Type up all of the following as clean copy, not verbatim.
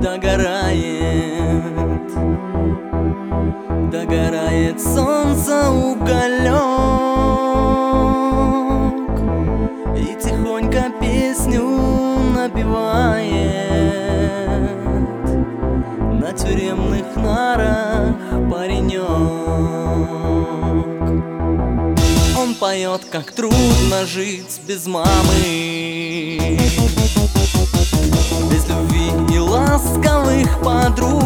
догорает, догорает солнце уголек, и тихонько песню напевает на тюремных нарах паренек. Он поет, как трудно жить без мамы, без любви и ласковых подруг.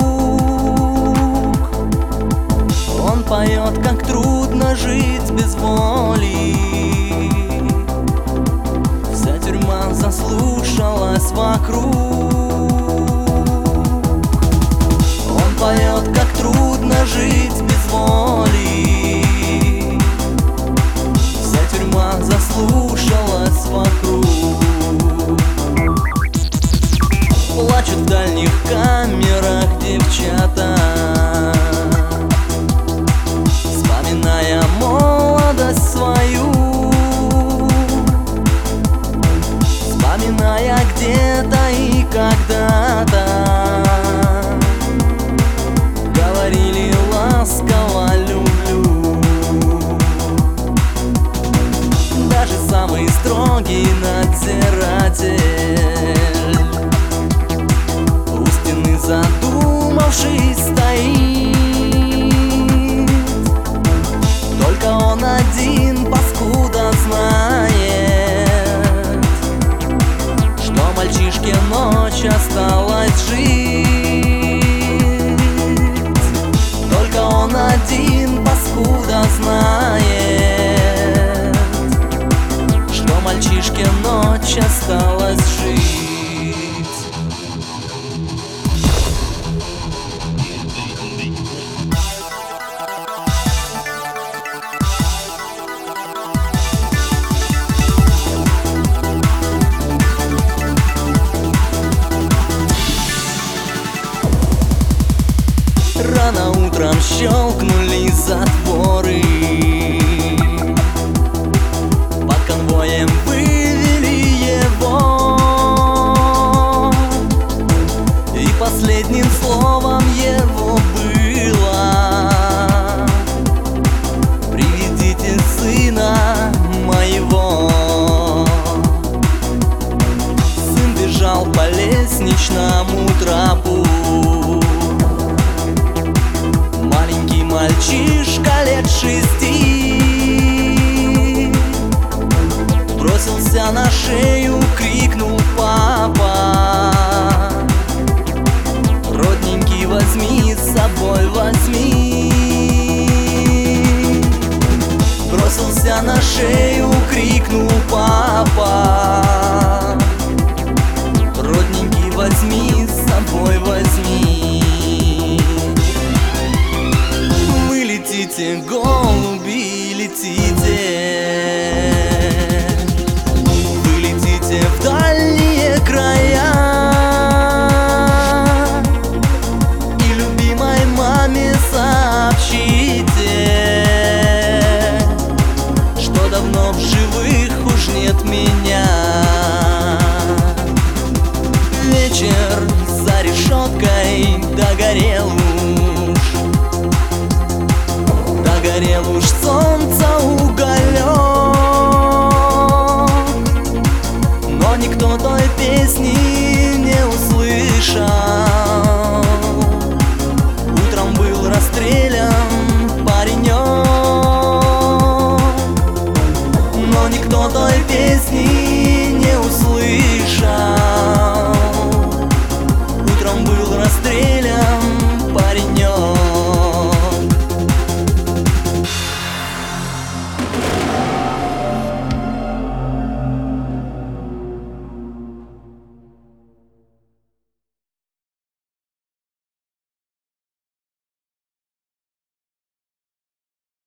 Он поет, как трудно жить без воли. Вся тюрьма заслушалась вокруг. Он поет, как трудно жить без воли. Вся тюрьма заслушалась вокруг. Плачут в дальних камерах девчата, вспоминая молодость свою, вспоминая где-то и когда-то говорили ласково люблю. Даже самый строгий надзиратель у стены задумавшись стоит. Только он один, паскуда, знает, что мальчишке ночь осталась жить. Только он один, паскуда, знает, что мальчишке ночь осталась жить. Рано утром щелкнули затворы, под конвоем вывели его, и последним словом его было: приведите сына моего. Сын бежал по лестничному тропу, мальчишка лет 6 бросился на шею, крикнул: папа, родненький, возьми с собой, возьми. Бросился на шею, крикнул: папа, родненький, возьми с собой, возьми. Летите, голуби, летите, вы летите в дальние края, и любимой маме сообщите, что давно в живых уж нет меня. Вечер за решеткой догорел уж, догорел уж солнце.